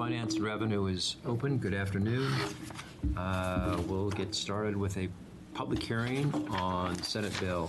Finance and Revenue is open. Good afternoon. We'll get started with a public hearing on Senate Bill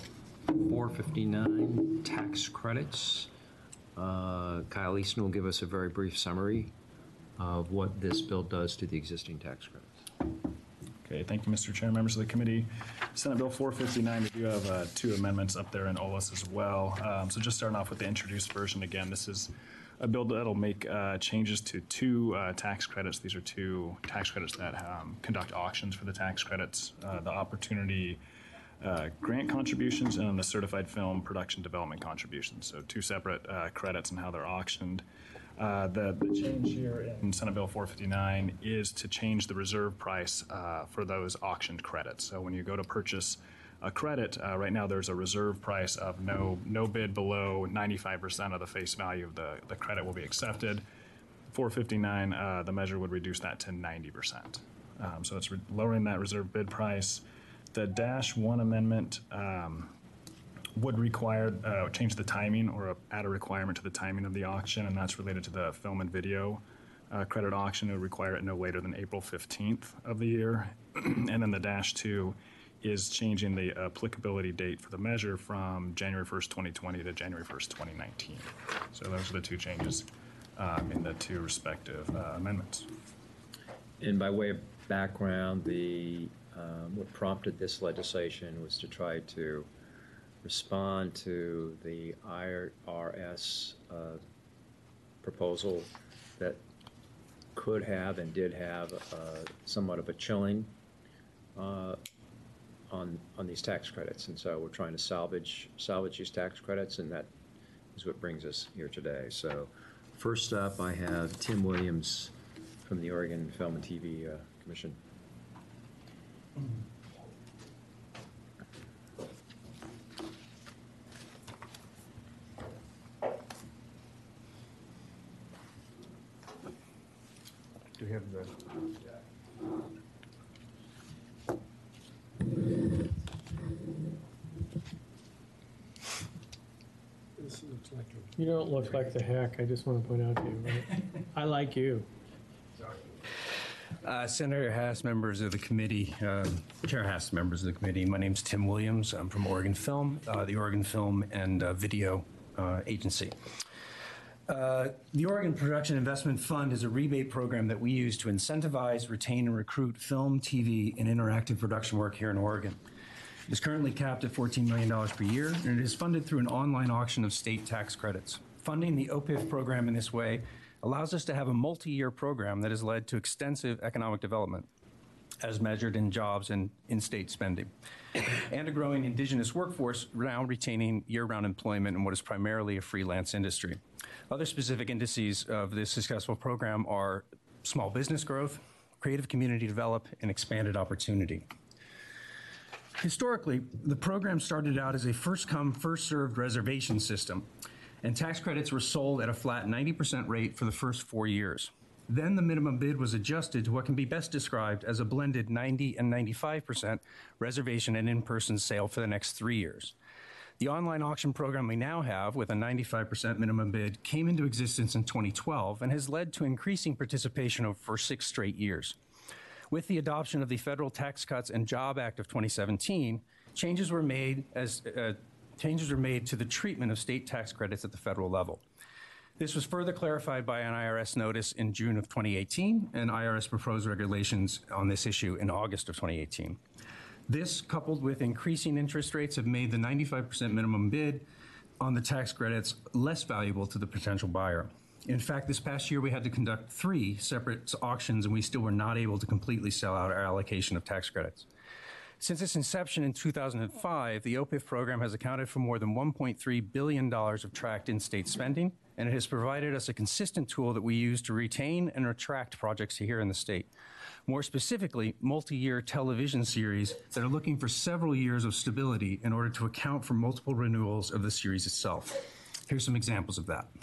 459, tax credits. Kyle Easton will give us a very brief summary of what this bill does to the existing tax credits. Okay, thank you, Mr. Chair, members of the committee. Senate Bill 459, we do have two amendments up there in OLS as well. So just starting off with the introduced version again, this is a bill that'll make changes to two tax credits. These are two tax credits that conduct auctions for the tax credits, the Opportunity Grant contributions and the Certified Film Production Development contributions. So two separate credits and how they're auctioned. The change here in Senate Bill 459 is to change the reserve price for those auctioned credits. So when you go to purchase a credit, right now there's a reserve price of no bid below 95% of the face value of the credit will be accepted. 459, the measure would reduce that to 90%. So it's lowering that reserve bid price. The -1 amendment would require change the timing or add a requirement to the timing of the auction, and that's related to the film and video credit auction. It would require it no later than April 15th of the year. And then the -2 is changing the applicability date for the measure from January 1st, 2020 to January 1st, 2019. So those are the two changes in the two respective amendments. And by way of background, what prompted this legislation was to try to respond to the IRS proposal that could have and did have somewhat of a chilling on these tax credits. And so we're trying to salvage these tax credits, and that is what brings us here today. So first up, I have Tim Williams from the Oregon Film and TV Commission. Do we have the? This looks like a... You don't look like the hack, I just want to point out to you, right? I like you. Senator Haas, members of the committee, Chair Haas, members of the committee, my name's Tim Williams. I'm from Oregon Film, the Oregon Film and Video Agency. The Oregon Production Investment Fund is a rebate program that we use to incentivize, retain, and recruit film, TV, and interactive production work here in Oregon. It is currently capped at $14 million per year, and it is funded through an online auction of state tax credits. Funding the OPIF program in this way allows us to have a multi-year program that has led to extensive economic development, as measured in jobs and in-state spending, and a growing indigenous workforce now retaining year-round employment in what is primarily a freelance industry. Other specific indices of this successful program are small business growth, creative community development, and expanded opportunity. Historically, the program started out as a first-come, first-served reservation system, and tax credits were sold at a flat 90% rate for the first 4 years. Then the minimum bid was adjusted to what can be best described as a blended 90 and 95% reservation and in-person sale for the next 3 years. The online auction program we now have, with a 95% minimum bid, came into existence in 2012 and has led to increasing participation for 6 straight years. With the adoption of the Federal Tax Cuts and Job Act of 2017, changes were made to the treatment of state tax credits at the federal level. This was further clarified by an IRS notice in June of 2018 and IRS proposed regulations on this issue in August of 2018. This, coupled with increasing interest rates, have made the 95% minimum bid on the tax credits less valuable to the potential buyer. In fact, this past year we had to conduct 3 separate auctions and we still were not able to completely sell out our allocation of tax credits. Since its inception in 2005, the OPIF program has accounted for more than $1.3 billion of tracked in-state spending, and it has provided us a consistent tool that we use to retain and attract projects here in the state. More specifically, multi-year television series that are looking for several years of stability in order to account for multiple renewals of the series itself. Here's some examples of that.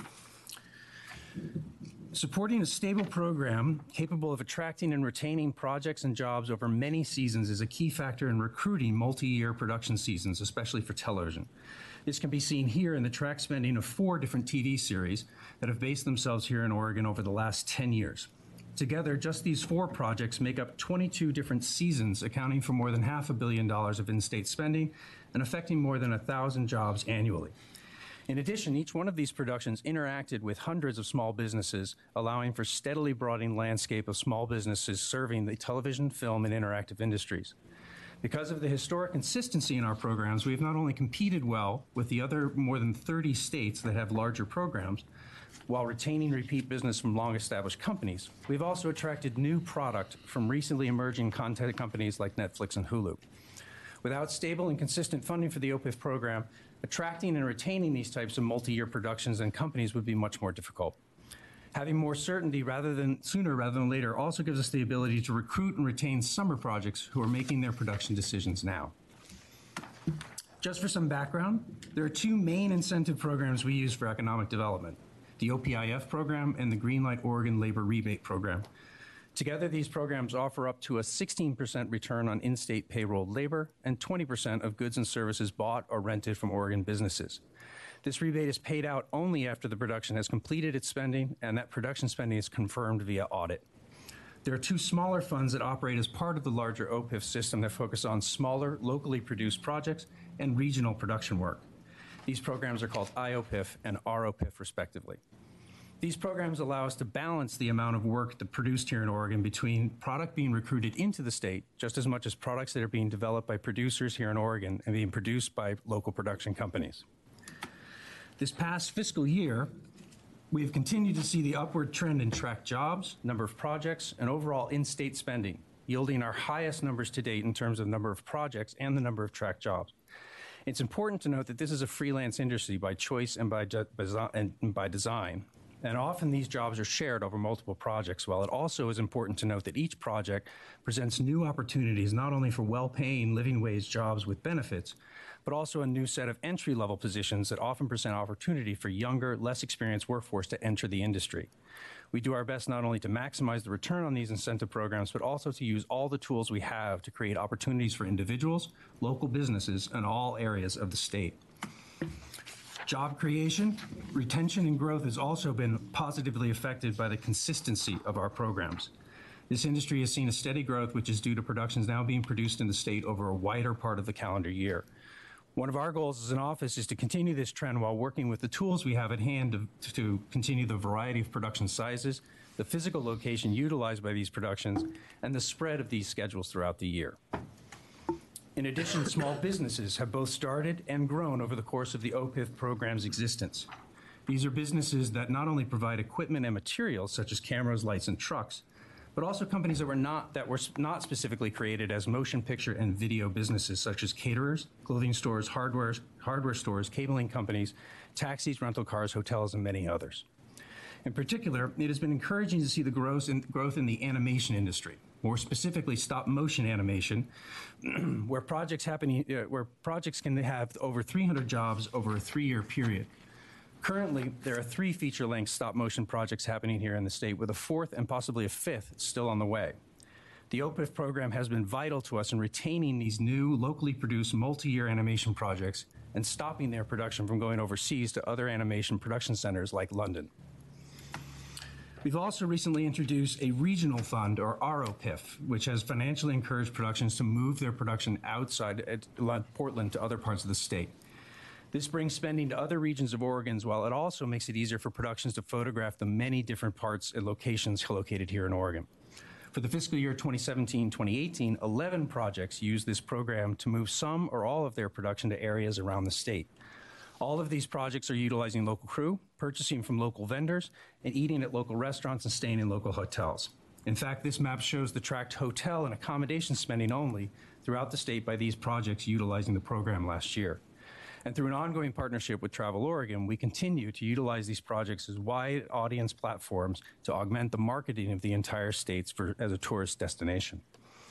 Supporting a stable program capable of attracting and retaining projects and jobs over many seasons is a key factor in recruiting multi-year production seasons, especially for television. This can be seen here in the track spending of 4 different TV series that have based themselves here in Oregon over the last 10 years. Together, just these 4 projects make up 22 different seasons, accounting for more than $500 million of in-state spending and affecting more than 1,000 jobs annually. In addition, each one of these productions interacted with hundreds of small businesses, allowing for steadily broadening landscape of small businesses serving the television, film, and interactive industries. Because of the historic consistency in our programs, we have not only competed well with the other more than 30 states that have larger programs, while retaining repeat business from long-established companies, we've also attracted new product from recently emerging content companies like Netflix and Hulu. Without stable and consistent funding for the OPIF program, attracting and retaining these types of multi-year productions and companies would be much more difficult. Having more certainty sooner rather than later also gives us the ability to recruit and retain summer projects who are making their production decisions now. Just for some background, there are 2 main incentive programs we use for economic development: the OPIF program and the Greenlight Oregon Labor Rebate Program. Together, these programs offer up to a 16% return on in-state payroll labor and 20% of goods and services bought or rented from Oregon businesses. This rebate is paid out only after the production has completed its spending and that production spending is confirmed via audit. There are 2 smaller funds that operate as part of the larger OPIF system that focus on smaller, locally produced projects and regional production work. These programs are called IOPIF and ROPIF, respectively. These programs allow us to balance the amount of work that produced here in Oregon between product being recruited into the state just as much as products that are being developed by producers here in Oregon and being produced by local production companies. This past fiscal year, we have continued to see the upward trend in tracked jobs, number of projects, and overall in-state spending, yielding our highest numbers to date in terms of number of projects and the number of tracked jobs. It's important to note that this is a freelance industry by choice and by design. And often these jobs are shared over multiple projects, while it also is important to note that each project presents new opportunities not only for well-paying living wage jobs with benefits, but also a new set of entry-level positions that often present opportunity for younger, less experienced workforce to enter the industry. We do our best not only to maximize the return on these incentive programs, but also to use all the tools we have to create opportunities for individuals, local businesses, and all areas of the state. Job creation, retention, and growth has also been positively affected by the consistency of our programs. This industry has seen a steady growth, which is due to productions now being produced in the state over a wider part of the calendar year. One of our goals as an office is to continue this trend while working with the tools we have at hand to continue the variety of production sizes, the physical location utilized by these productions, and the spread of these schedules throughout the year. In addition, small businesses have both started and grown over the course of the OPIF program's existence. These are businesses that not only provide equipment and materials such as cameras, lights, and trucks, but also companies that were not specifically created as motion picture and video businesses such as caterers, clothing stores, hardware stores, cabling companies, taxis, rental cars, hotels, and many others. In particular, it has been encouraging to see the growth in the animation industry, more specifically stop-motion animation, where projects can have over 300 jobs over a 3-year period. Currently, there are 3 feature-length stop-motion projects happening here in the state, with a 4th and possibly a 5th still on the way. The OPIF program has been vital to us in retaining these new, locally produced, multi-year animation projects and stopping their production from going overseas to other animation production centers like London. We've also recently introduced a regional fund, or ROPIF, which has financially encouraged productions to move their production outside Portland to other parts of the state. This brings spending to other regions of Oregon, while it also makes it easier for productions to photograph the many different parts and locations located here in Oregon. For the fiscal year 2017-2018, 11 projects used this program to move some or all of their production to areas around the state. All of these projects are utilizing local crew, purchasing from local vendors, and eating at local restaurants and staying in local hotels. In fact, this map shows the tracked hotel and accommodation spending only throughout the state by these projects utilizing the program last year. And through an ongoing partnership with Travel Oregon, we continue to utilize these projects as wide audience platforms to augment the marketing of the entire state as a tourist destination.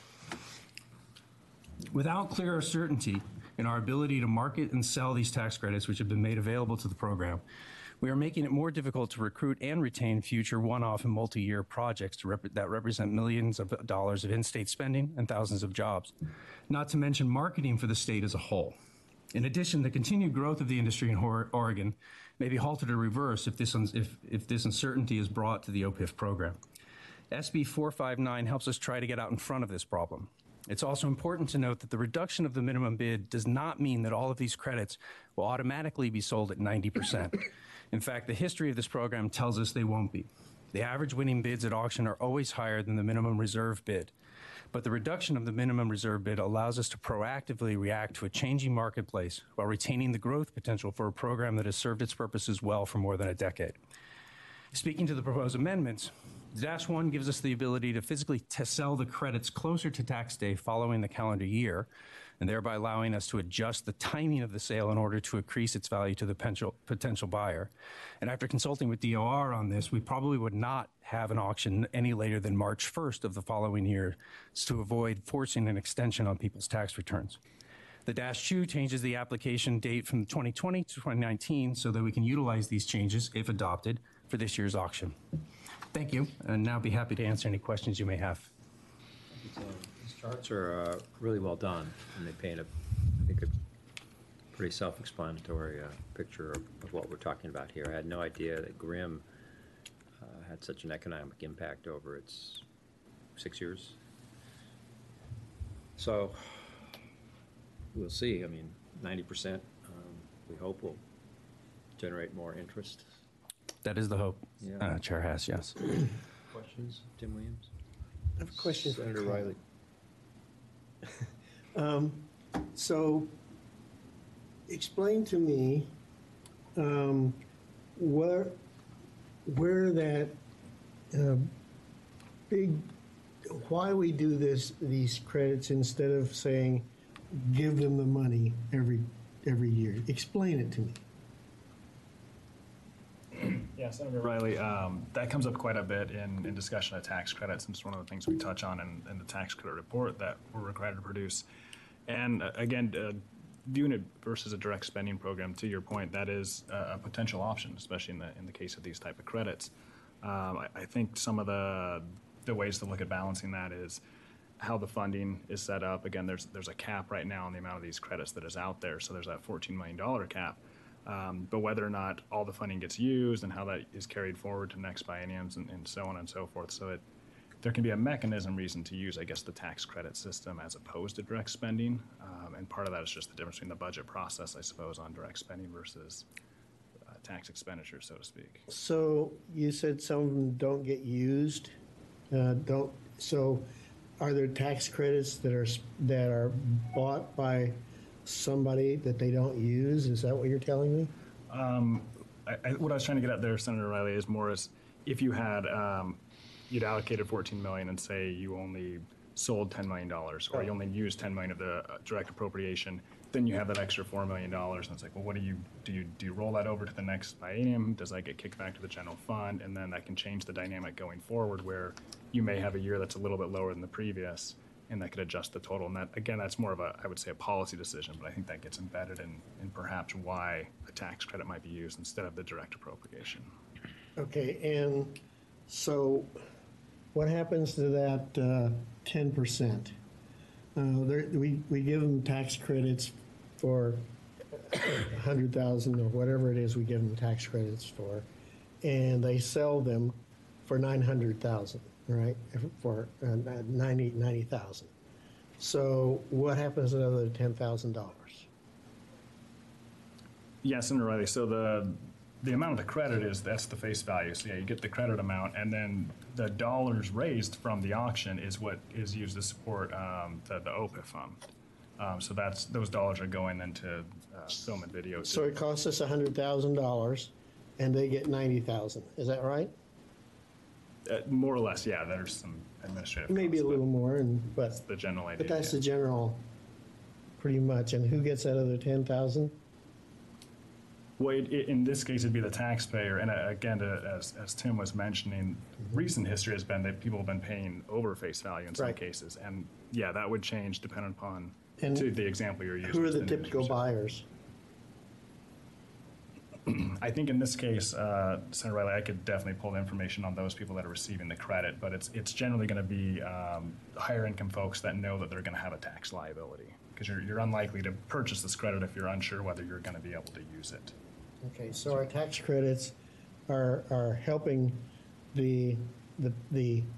Without clearer certainty in our ability to market and sell these tax credits, which have been made available to the program, we are making it more difficult to recruit and retain future one-off and multi-year projects that represent millions of dollars of in-state spending and thousands of jobs, not to mention marketing for the state as a whole. In addition, the continued growth of the industry in Oregon may be halted or reversed if this uncertainty is brought to the OPIF program. SB 459 helps us try to get out in front of this problem. It's also important to note that the reduction of the minimum bid does not mean that all of these credits will automatically be sold at 90%. In fact, the history of this program tells us they won't be. The average winning bids at auction are always higher than the minimum reserve bid. But the reduction of the minimum reserve bid allows us to proactively react to a changing marketplace while retaining the growth potential for a program that has served its purposes well for more than a decade. Speaking to the proposed amendments, Dash 1 gives us the ability to physically sell the credits closer to tax day following the calendar year, and thereby allowing us to adjust the timing of the sale in order to increase its value to the potential buyer. And after consulting with DOR on this, we probably would not have an auction any later than March 1st of the following year to avoid forcing an extension on people's tax returns. The Dash 2 changes the application date from 2020 to 2019 so that we can utilize these changes, if adopted, for this year's auction. Thank you, and now I'll be happy to answer any questions you may have. These charts are really well done, and they paint I think, a pretty self-explanatory picture of what we're talking about here. I had no idea that Grimm had such an economic impact over its 6 years. So we'll see. I mean, 90%, we hope will generate more interest. That is the hope, Yeah. Chair Haas, yes. Questions, Tim Williams? I have a question for Senator Carl. Riley. So, explain to me where that big, why we do these credits instead of saying give them the money every year. Explain it to me. Yeah, Senator Riley, that comes up quite a bit in discussion of tax credits, and it's one of the things we touch on in the tax credit report that we're required to produce. And again, viewing it versus a direct spending program, to your point, that is a potential option, especially in the case of these type of credits. I think some of the ways to look at balancing that is how the funding is set up. Again, there's a cap right now on the amount of these credits that is out there, so there's that $14 million cap. But whether or not all the funding gets used and how that is carried forward to next bienniums and so on and so forth. So there can be a reason to use, I guess, the tax credit system as opposed to direct spending. And part of that is just the difference between the budget process, I suppose, on direct spending versus tax expenditure, so to speak. So you said some of them don't get used. So are there tax credits that are bought by somebody that they don't use? Is that what you're telling me? What I was trying to get at there, Senator Riley, is more as if you had you'd allocated $14 million and say you only sold $10 million, or you only used $10 million of the direct appropriation, then you have that extra $4 million, and it's like, well, what do you roll that over to the next biennium? Does that get kicked back to the general fund? And then that can change the dynamic going forward, where you may have a year that's a little bit lower than the previous, and that could adjust the total. And that, again, that's more of I would say, a policy decision, but I think that gets embedded in perhaps why a tax credit might be used instead of the direct appropriation. Okay, and so what happens to that 10%? We give them tax credits for 100,000 or whatever it is we give them tax credits for, and they sell them for 900,000, right? For 90,000. So what happens to the other $10,000? Yes, Senator Riley. So the amount of the credit that's the face value. So yeah, you get the credit amount, and then the dollars raised from the auction is what is used to support the OPIF fund. So those dollars are going into film and video. So it costs us $100,000, and they get 90,000. Is that right? More or less, yeah. There's some administrative. Maybe costs, a little more, but that's the general idea. But that's yeah. the general, pretty much. And who gets that other 10,000? Well, in this case, it'd be the taxpayer. And again, as Tim was mentioning, recent history has been that people have been paying over face value in some Right. cases. And yeah, that would change depending upon And to the example you're using. Who are which the is typical 90%. buyers? I think in this case, Senator Riley, I could definitely pull the information on those people that are receiving the credit, but it's generally going to be higher income folks that know that they're going to have a tax liability, because you're unlikely to purchase this credit if you're unsure whether you're going to be able to use it. Okay, so our tax credits are helping the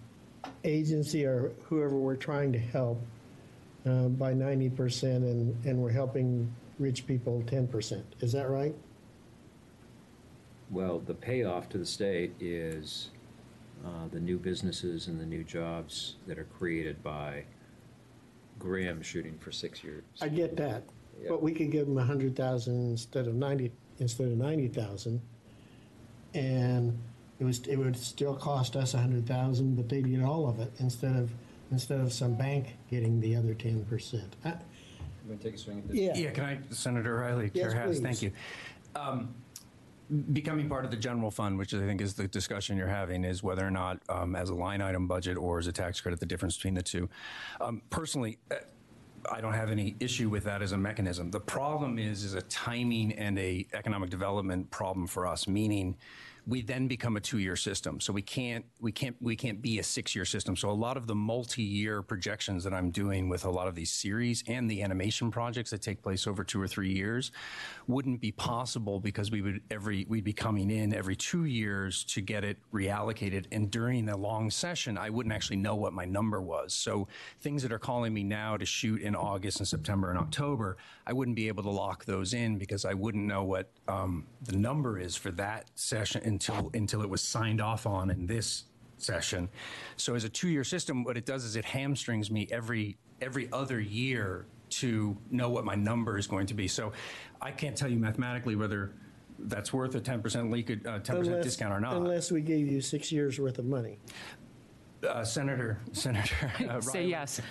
agency or whoever we're trying to help by 90% and we're helping rich people 10%. Is that right? Well, the payoff to the state is the new businesses and the new jobs that are created by Graham shooting for 6 years. I get that, Yeah. but we could give them 100,000 instead of 90,000, and it would still cost us 100,000, but they'd get all of it instead of some bank getting the other 10%. You want to take a swing at this? Yeah. Yeah, can I, Senator Riley, Yes, Chair Haas, please. thank you. Becoming part of the general fund, which I think is the discussion you're having, is whether or not as a line item budget or as a tax credit, the difference between the two. Personally, I don't have any issue with that as a mechanism. The problem is a timing and a economic development problem for us, meaning we then become a 2-year system. So we can't be a 6-year system. So a lot of the multi-year projections that I'm doing with a lot of these series and the animation projects that take place over 2 or 3 years wouldn't be possible because we'd be coming in every 2 years to get it reallocated. And during the long session, I wouldn't actually know what my number was. So things that are calling me now to shoot in August and September and October, I wouldn't be able to lock those in because I wouldn't know what the number is for that session until it was signed off on in this session. So as a 2-year system, what it does is it hamstrings me every other year to know what my number is going to be. So I can't tell you mathematically whether that's worth a 10% leakage, 10% discount or not. Unless we gave you 6 years worth of money. Senator Say Riley. yes.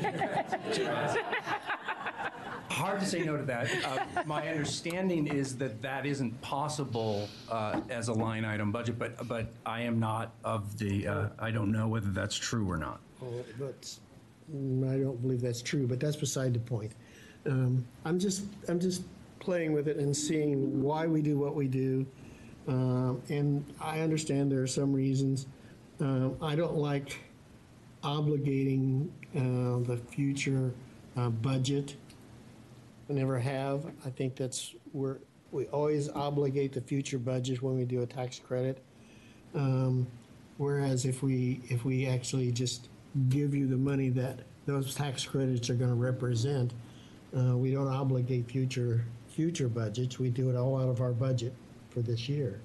Hard to say no to that. My understanding is that that isn't possible as a line item budget, but I am not of the, I don't know whether that's true or not. But I don't believe that's true, but that's beside the point. I'm just playing with it and seeing why we do what we do. And I understand there are some reasons. I don't like obligating the future budget. I never have. I think that's where we always obligate the future budget when we do a tax credit. Whereas if we actually just give you the money that those tax credits are going to represent, we don't obligate future budgets. We do it all out of our budget for this year.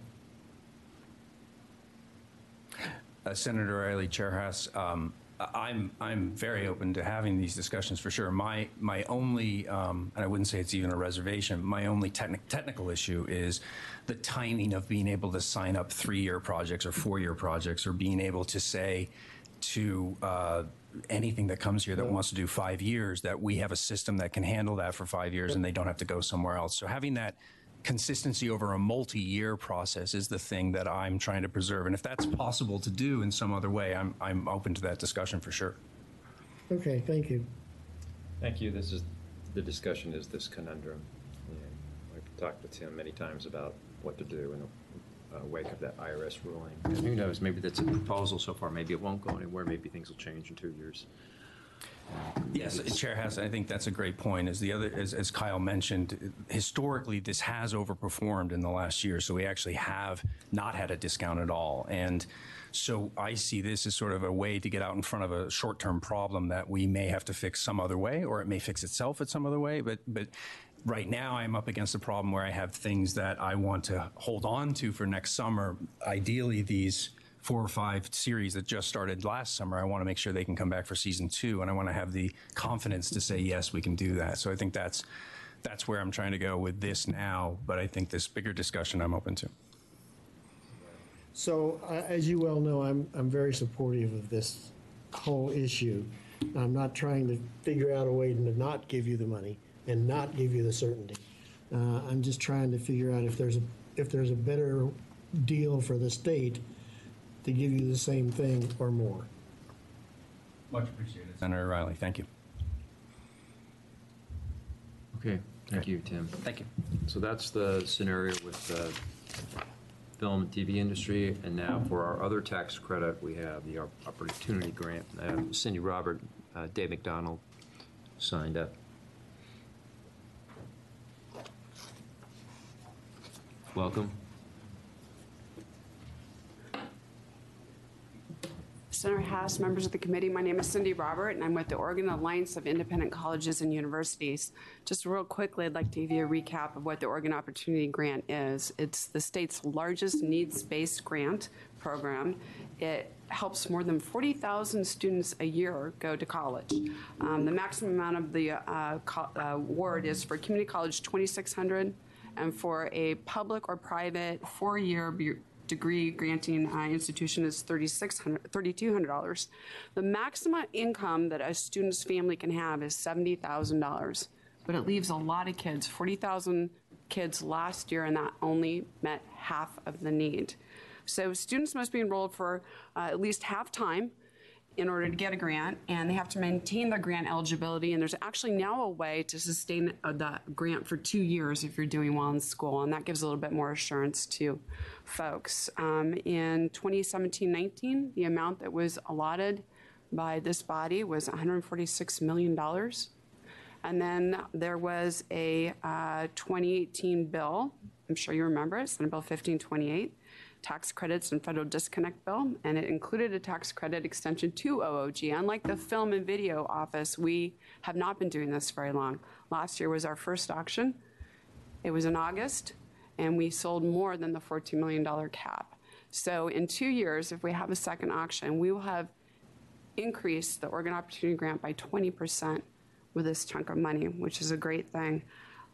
Senator Riley, Chair Haas, I'm very open to having these discussions for sure. My only, and I wouldn't say it's even a reservation, my only technical issue is the timing of being able to sign up 3-year projects or 4-year projects, or being able to say to anything that comes here that wants to do 5 years that we have a system that can handle that for 5 years and they don't have to go somewhere else. So having that consistency over a multi-year process is the thing that I'm trying to preserve. And if that's possible to do in some other way, I'm open to that discussion for sure. Okay, thank you. Thank you. The discussion is this conundrum. And I've talked with Tim many times about what to do in the wake of that IRS ruling. And who knows, maybe that's a proposal so far. Maybe it won't go anywhere. Maybe things will change in 2 years. Yes, Chair Haas, I think that's a great point. As Kyle mentioned, historically, this has overperformed in the last year, so we actually have not had a discount at all. And so I see this as sort of a way to get out in front of a short-term problem that we may have to fix some other way, or it may fix itself at some other way. But right now, I'm up against a problem where I have things that I want to hold on to for next summer. Ideally, these 4 or 5 series that just started last summer, I want to make sure they can come back for season 2, and I want to have the confidence to say, yes, we can do that. So I think that's where I'm trying to go with this now, but I think this bigger discussion I'm open to. So, as you well know, I'm very supportive of this whole issue. I'm not trying to figure out a way to not give you the money and not give you the certainty. I'm just trying to figure out if there's a better deal for the state to give you the same thing or more. Much appreciated. Senator Riley, thank you. Okay, thank you, Tim. Thank you. So that's the scenario with the film and TV industry. And now for our other tax credit, we have the Opportunity Grant. Cindy Robert, Dave McDonald signed up. Welcome. Senator Haas, members of the committee, my name is Cindy Robert, and I'm with the Oregon Alliance of Independent Colleges and Universities. Just real quickly, I'd like to give you a recap of what the Oregon Opportunity Grant is. It's the state's largest needs-based grant program. It helps more than 40,000 students a year go to college. The maximum amount of the award is for community college $2,600, and for a public or private four-year degree granting institution is $3,200. The maximum income that a student's family can have is $70,000, but it leaves a lot of kids, 40,000 kids last year, and that only met half of the need. So students must be enrolled for at least half time in order to get a grant, and they have to maintain their grant eligibility. And there's actually now a way to sustain that grant for 2 years if you're doing well in school, and that gives a little bit more assurance to folks. In 2017-19, the amount that was allotted by this body was $146 million. And then there was a 2018 bill, I'm sure you remember it, Senate Bill 1528, Tax Credits and Federal Disconnect Bill, and it included a tax credit extension to OOG. Unlike the Film and Video Office, we have not been doing this very long. Last year was our first auction. It was in August, and we sold more than the $14 million cap. So in 2 years, if we have a second auction, we will have increased the Oregon Opportunity Grant by 20% with this chunk of money, which is a great thing.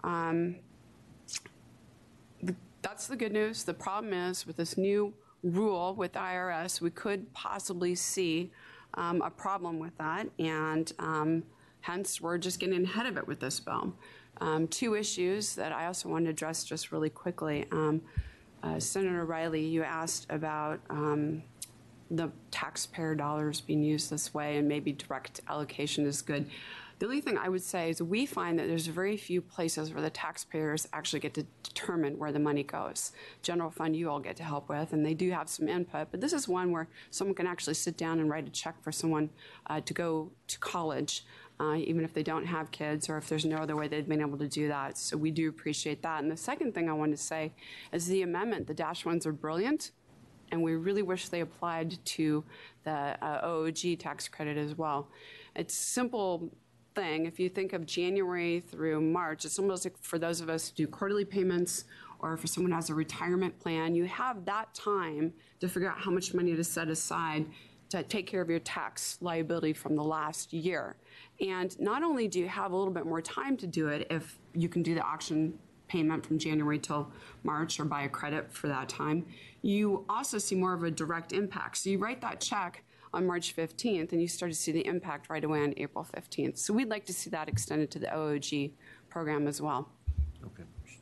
That's the good news. The problem is with this new rule with the IRS, we could possibly see a problem with that, and hence we're just getting ahead of it with this bill. Two issues that I also want to address just really quickly. Senator Riley, you asked about the taxpayer dollars being used this way, and maybe direct allocation is good. The only thing I would say is we find that there's very few places where the taxpayers actually get to determine where the money goes. General fund you all get to help with, and they do have some input, but this is one where someone can actually sit down and write a check for someone to go to college, even if they don't have kids or if there's no other way they've been able to do that. So we do appreciate that. And the second thing I wanted to say is the amendment, the dash ones are brilliant, and we really wish they applied to the OOG tax credit as well. It's simple thing. If you think of January through March, it's almost like for those of us who do quarterly payments, or for someone who has a retirement plan, you have that time to figure out how much money to set aside to take care of your tax liability from the last year. And not only do you have a little bit more time to do it if you can do the auction payment from January till March or buy a credit for that time, you also see more of a direct impact. So you write that check on March 15th, and you start to see the impact right away on April 15th. So we'd like to see that extended to the OOG program as well. Okay.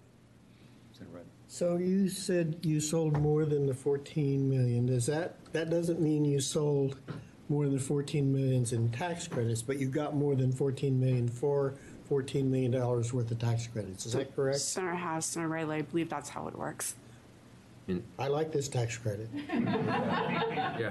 So you said you sold more than the 14 million. Does that doesn't mean you sold more than 14 million in tax credits, but you got more than 14 million for $14 million worth of tax credits. Is that correct? Senator House, Senator Riley, I believe that's how it works. I like this tax credit. Yeah.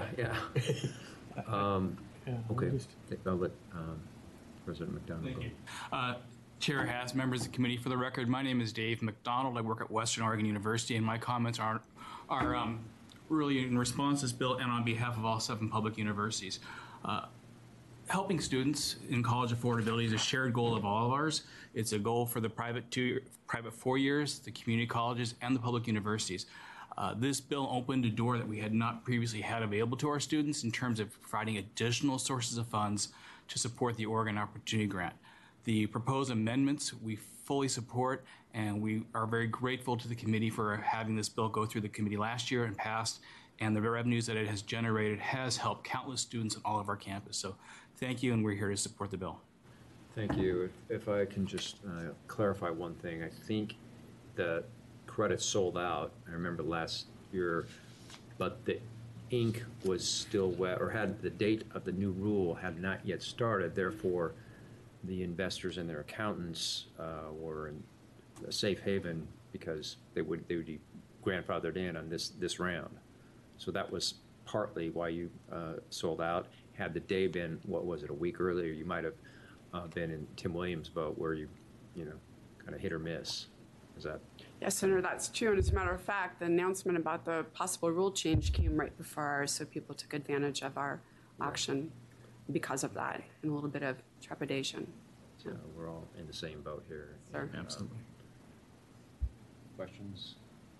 Okay. I'll let President McDonald go. Chair Haas, members of the committee, for the record, my name is Dave McDonald. I work at Western Oregon University, and my comments are really in response to this bill and on behalf of all 7 public universities. Helping students in college affordability is a shared goal of all of ours. It's a goal for the private 4 years, the community colleges, and the public universities. This bill opened a door that we had not previously had available to our students in terms of providing additional sources of funds to support the Oregon Opportunity Grant. The proposed amendments we fully support, and we are very grateful to the committee for having this bill go through the committee last year and passed, and the revenues that it has generated has helped countless students on all of our campus. So thank you, and we're here to support the bill. Thank you. If I can just clarify one thing, I think the credits sold out, I remember last year, but the ink was still wet, or had the date of the new rule had not yet started. Therefore, the investors and their accountants were in a safe haven because they would be grandfathered in on this round. So that was partly why you sold out. Had the day been, what was it, a week earlier, you might have been in Tim Williams' boat where you kind of hit or miss. Is that? Yes, Senator, that's true. And as a matter of fact, the announcement about the possible rule change came right before ours, so people took advantage of our action because of that, and a little bit of trepidation. So we're all in the same boat here. Sir. Absolutely. Questions?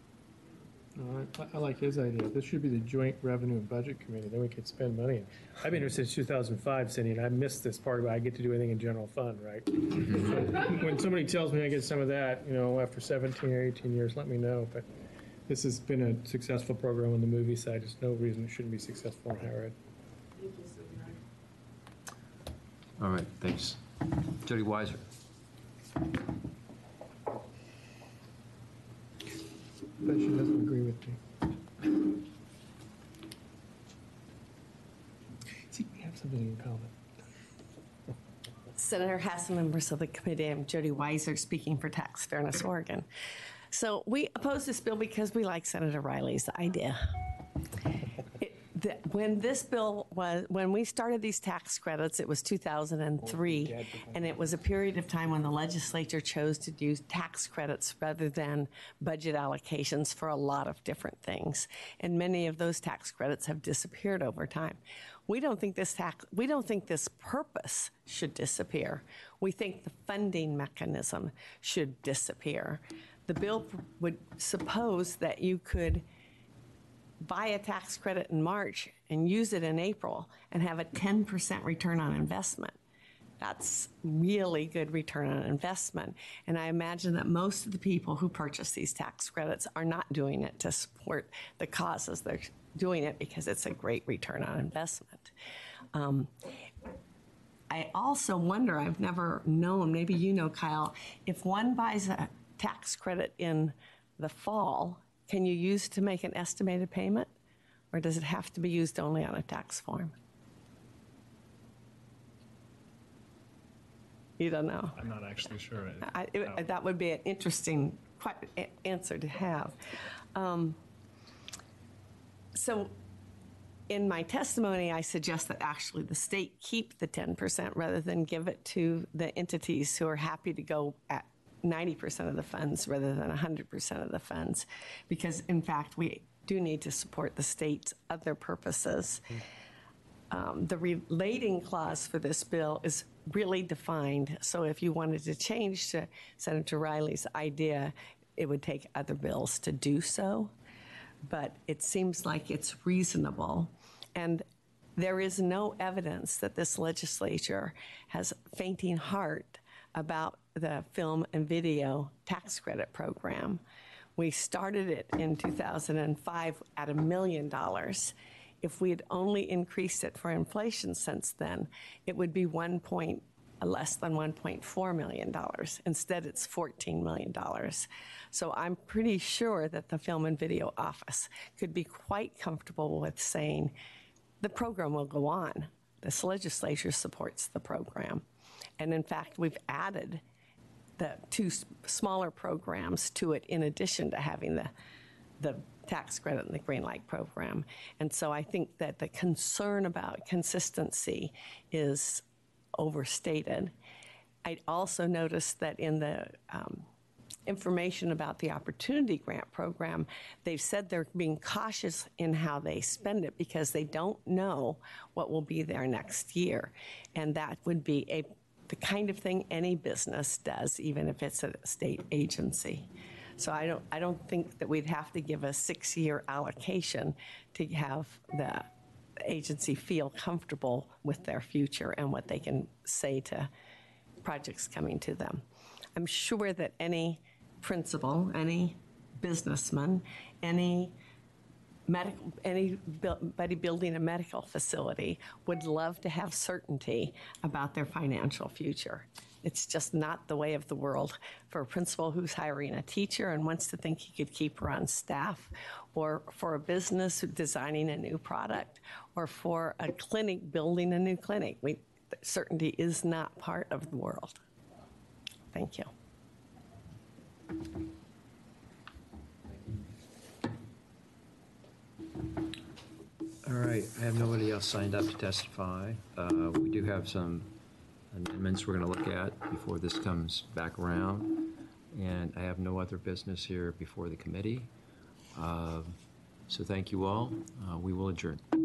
I like his idea. This should be the Joint Revenue and Budget Committee, then we could spend money. I've been here since 2005, Cindy, and I missed this part where I get to do anything in general fund, right? So when somebody tells me I get some of that, after 17 or 18 years, let me know. But this has been a successful program on the movie side. There's no reason it shouldn't be successful in higher ed. All right, thanks. Jody Weiser. But she doesn't agree with me. See, we have something in common. Senator Hess, members of the committee, I'm Jody Weiser, speaking for Tax Fairness Oregon. So we oppose this bill because we like Senator Riley's idea. When this bill was, when we started these tax credits, it was 2003, and it was a period of time when the legislature chose to do tax credits rather than budget allocations for a lot of different things. And many of those tax credits have disappeared over time. We don't think this purpose should disappear. We think the funding mechanism should disappear. The bill would suppose that you could buy a tax credit in March and use it in April and have a 10% return on investment. That's really good return on investment. And I imagine that most of the people who purchase these tax credits are not doing it to support the causes. They're doing it because it's a great return on investment. I also wonder, I've never known, maybe you know, Kyle, if one buys a tax credit in the fall, can you use to make an estimated payment? Or does it have to be used only on a tax form? You don't know. I'm not actually sure. That would be an interesting answer to have. So in my testimony, I suggest that actually the state keep the 10% rather than give it to the entities who are happy to go at 90% of the funds rather than 100% of the funds, because in fact we do need to support the state's other purposes. The relating clause for this bill is really defined, so if you wanted to change to Senator Riley's idea, it would take other bills to do so, but it seems like it's reasonable, and there is no evidence that this legislature has fainting heart about the film and video tax credit program. We started it in 2005 at $1 million. If we had only increased it for inflation since then, it would be less than $1.4 million. Instead, it's $14 million. So I'm pretty sure that the Film and Video Office could be quite comfortable with saying the program will go on. This legislature supports the program. And in fact, we've added the two smaller programs to it in addition to having the tax credit and the Greenlight program. And so I think that the concern about consistency is overstated. I also noticed that in the information about the Opportunity Grant Program, they've said they're being cautious in how they spend it because they don't know what will be there next year. And that would be the kind of thing any business does, even if it's a state agency. So I don't think that we'd have to give a 6-year allocation to have the agency feel comfortable with their future and what they can say to projects coming to them. I'm sure that any principal, any businessman, anybody building a medical facility would love to have certainty about their financial future. It's just not the way of the world for a principal who's hiring a teacher and wants to think he could keep her on staff, or for a business designing a new product, or for a clinic building a new clinic. Certainty is not part of the world. Thank you. All right, I have nobody else signed up to testify. We do have some amendments we're going to look at before this comes back around, and I have no other business here before the committee. So thank you all. We will adjourn.